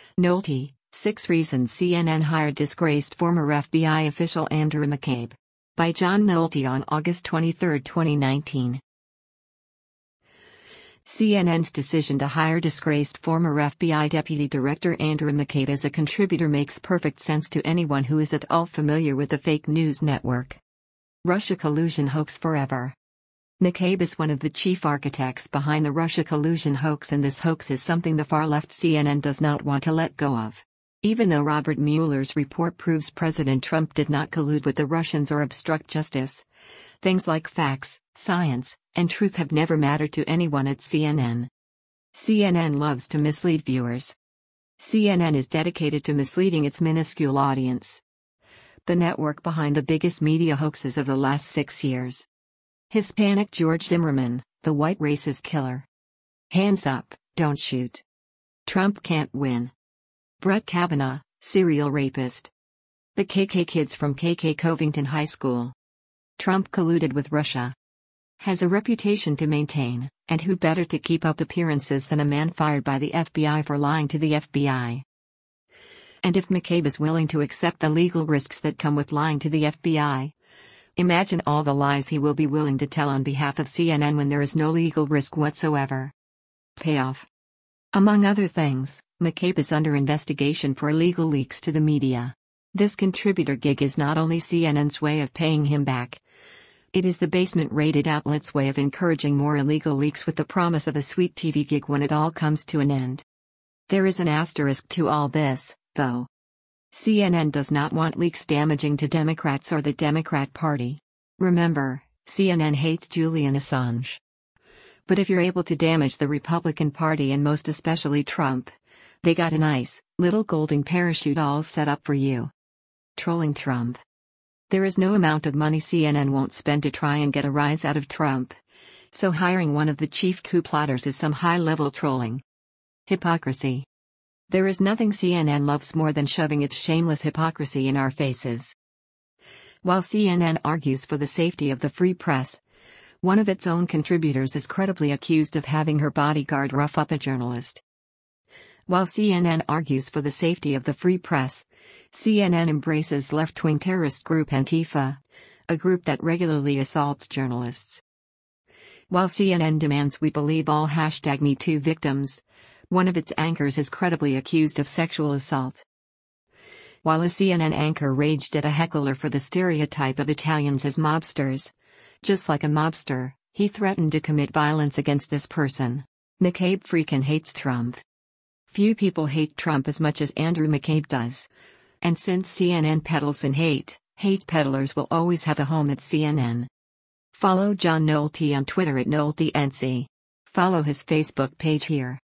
Nolte, 6 Reasons CNN Hired Disgraced Former FBI Official Andrew McCabe. By John Nolte on August 23, 2019. CNN's decision to hire disgraced former FBI Deputy Director Andrew McCabe as a contributor makes perfect sense to anyone who is at all familiar with the fake news network. Russia collusion hoax forever. McCabe is one of the chief architects behind the Russia collusion hoax, and this hoax is something the far-left CNN does not want to let go of. Even though Robert Mueller's report proves President Trump did not collude with the Russians or obstruct justice, things like facts, science, and truth have never mattered to anyone at CNN. CNN loves to mislead viewers. CNN is dedicated to misleading its minuscule audience. The network behind the biggest media hoaxes of the last 6 years. Hispanic George Zimmerman, the white racist killer. Hands up, don't shoot. Trump can't win. Brett Kavanaugh, serial rapist. The KK kids from KK Covington High School. Trump colluded with Russia. Has a reputation to maintain, and who better to keep up appearances than a man fired by the FBI for lying to the FBI? And if McCabe is willing to accept the legal risks that come with lying to the FBI, imagine all the lies he will be willing to tell on behalf of CNN when there is no legal risk whatsoever. Payoff. Among other things, McCabe is under investigation for illegal leaks to the media. This contributor gig is not only CNN's way of paying him back, it is the basement-rated outlet's way of encouraging more illegal leaks with the promise of a sweet TV gig when it all comes to an end. There is an asterisk to all this, though. CNN does not want leaks damaging to Democrats or the Democrat Party. Remember, CNN hates Julian Assange. But if you're able to damage the Republican Party and most especially Trump, they got a nice, little golden parachute all set up for you. Trolling Trump. There is no amount of money CNN won't spend to try and get a rise out of Trump, so hiring one of the chief coup plotters is some high-level trolling. Hypocrisy. There is nothing CNN loves more than shoving its shameless hypocrisy in our faces. While CNN argues for the safety of the free press, one of its own contributors is credibly accused of having her bodyguard rough up a journalist. While CNN argues for the safety of the free press, CNN embraces left-wing terrorist group Antifa, a group that regularly assaults journalists. While CNN demands we believe all #MeToo victims, one of its anchors is credibly accused of sexual assault. While a CNN anchor raged at a heckler for the stereotype of Italians as mobsters, just like a mobster, he threatened to commit violence against this person. McCabe freaking hates Trump. Few people hate Trump as much as Andrew McCabe does. And since CNN peddles in hate, hate peddlers will always have a home at CNN. Follow John Nolte on Twitter at NolteNC. Follow his Facebook page here.